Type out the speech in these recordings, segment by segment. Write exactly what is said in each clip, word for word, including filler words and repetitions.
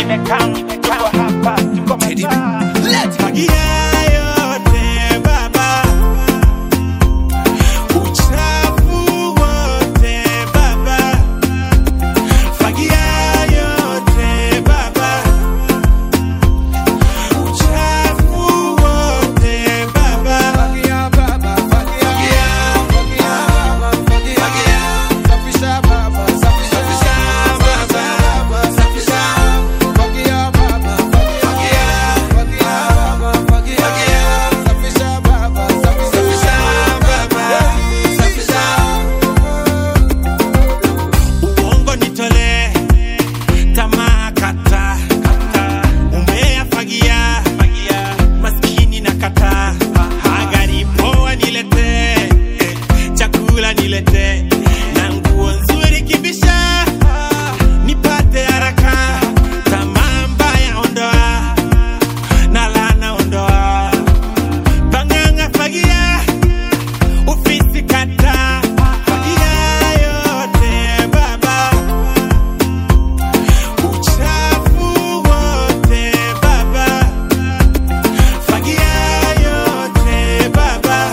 nimekaa nimekaa hapa tuko mtaa. Let's fagia yote baba, uchafu wote baba, fagia yote baba, uchafu wote baba, fagia baba, fagia fagia fagia fagia, safisha baba, safisha baba, safisha fagia baba, fagia fagia fagia fagia, safisha baba, safisha baba, safisha. Uongo nitole tamaa kata, umea fagia maskini na kata, gari poa nilete, chakula nilete, na nguo nzuri kibisha nipate haraka, tamaa mbaya ondoa na lana ondoa, panganga fagia ofisi kata, fagia yote baba, uchafu wote baba, fagia yote baba,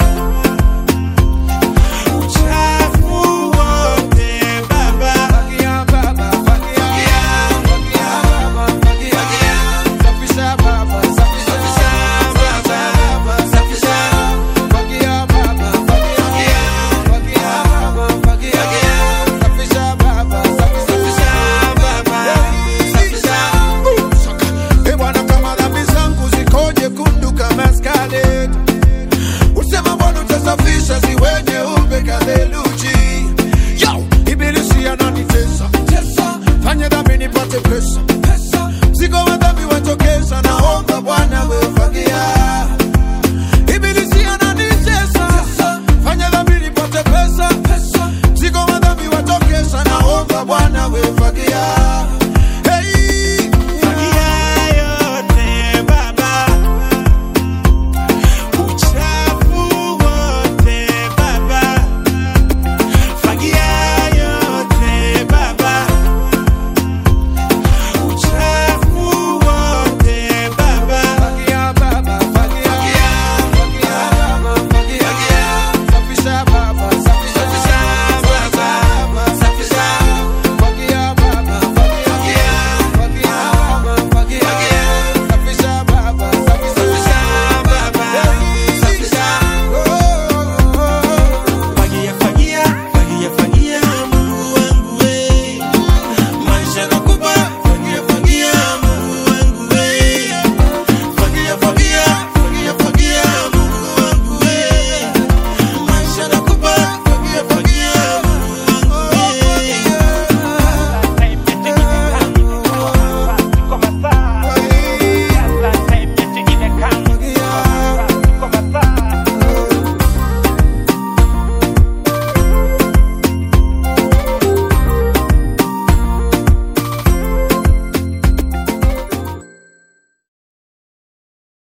uchafu wote baba, fagia baba, fagia fagia fagia, safisha baba, safisha baba, safisha fagia baba, fagia fagia fagia fagia, safisha baba, safisha baba, safisha. Eh bwana, kama dhambi zangu zikoje kundu kama skade, usema bwana utasafisha ziwe nyeupe katheluji. Yo, ibilisi ananitesa, fanya dhambi nipate pesa.